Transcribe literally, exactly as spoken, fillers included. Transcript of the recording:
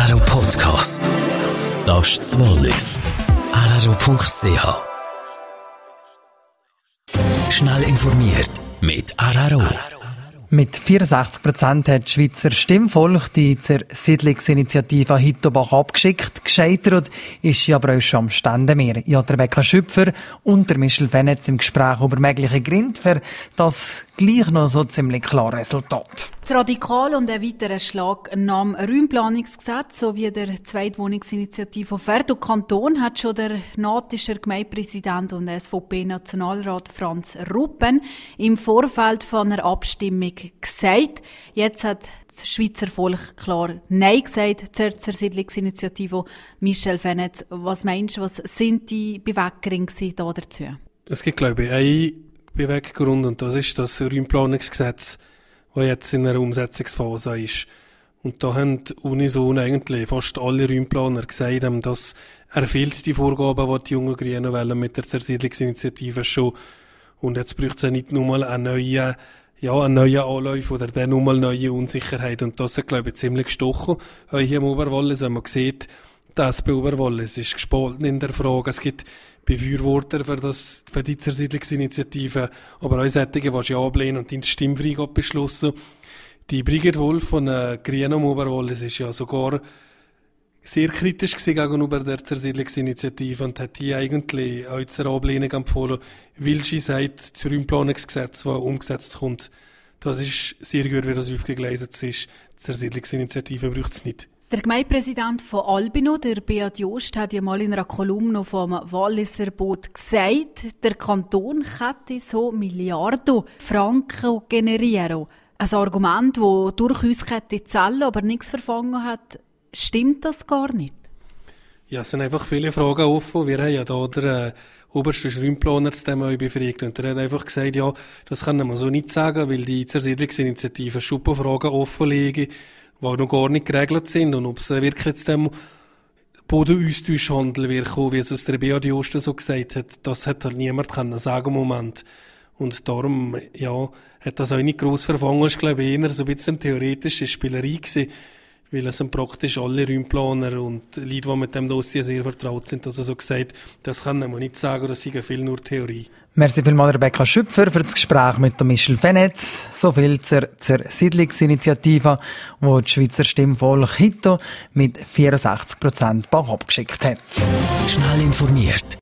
R R O Podcast. Das ist das Wallis. R R O Punkt C H. Schnell informiert mit R R O. Mit vierundsechzig Prozent hat das Schweizer Stimmvolk die Zersiedlungsinitiative Hitobach abgeschickt. Gescheitert ist sie aber auch schon am Ständemeer. Ich habe Rebecca Schüpfer und der Michel Fenetz im Gespräch über mögliche Gründe für das gleich noch so ziemlich klare Resultat. Das Radikal und ein weiterer Schlag nach dem Räumplanungsgesetz sowie der Zweitwohnungsinitiative auf Verdo Kanton hat schon der natischer Gemeindepräsident und S V P-Nationalrat Franz Ruppen im Vorfeld von einer Abstimmung gesagt. Jetzt hat das Schweizer Volk klar Nein gesagt zur Zersiedlungsinitiative. Michel Fenetz, was meinst du, was sind die Beweggründe da dazu? Es gibt, glaube ich, einen Beweggrund und das ist das Räumplanungsgesetz, das jetzt in einer Umsetzungsphase ist. Und da haben unisono eigentlich fast alle Räumplaner gesagt, dass erfüllt die Vorgaben, die die jungen Grünen wollen mit der Zersiedlungsinitiative schon. Und jetzt braucht es ja nicht nur mal einen neuen, ja, einen neuen Anlauf oder dann nur mal neue Unsicherheit. Und das hat, glaube ich, ziemlich gestochen. Auch hier im Oberwallis, wenn man sieht, das bei Oberwallis ist gespalten in der Frage. Es gibt Befürworter für, das, für die Zersiedlungsinitiative, aber auch solche, die sie ablehnen und die Stimmfreigabe beschlossen. Die Brigitte Wolf von äh, Grünen am Oberwallis ist ja sogar sehr kritisch gewesen gegenüber der Zersiedlungsinitiative und hat die eigentlich auch zur Ablehnung empfohlen, weil sie sagt, das Räumplanungsgesetz, das umgesetzt kommt, das ist sehr gut, wie das aufgegleist ist. Die Zersiedlungsinitiative braucht es nicht. Der Gemeindepräsident von Albino, der Beat Jost, hat ja mal in einer Kolumne vom Walliser Boot gesagt, der Kanton könnte so Milliarden Franken generieren. Ein Argument, das durchaus zählen, aber nichts verfangen hat. Stimmt das gar nicht? Ja, es sind einfach viele Fragen offen. Wir haben ja da den äh, obersten Räumplaner zu dem auch befragt und der hat einfach gesagt, ja, das kann man so nicht sagen, weil die Zersiedlungsinitiative schon ein paar Fragen offenlegen, die noch gar nicht geregelt sind und ob es wirklich zu dem Bodenaustauschhandel wird kommen, wie es aus der Beat Jost so gesagt hat, das hat halt niemand können sagen im Moment. Und darum, ja, hat das auch nicht gross verfangen. Es war, glaube ich, eher so ein bisschen eine theoretische Spielerei gewesen, weil es sind praktisch alle Räumplaner und Leute, die mit dem Dossier sehr vertraut sind, dass er so gesagt, das kann man nicht sagen, das sei viel nur Theorie. Merci vielmals Rebecca Schüpfer für das Gespräch mit Michel Fenetz. So viel zur Zersiedlungsinitiative, die das Schweizer Stimmvolk Hito mit vierundsechzig Prozent abgeschickt hat. Schnell informiert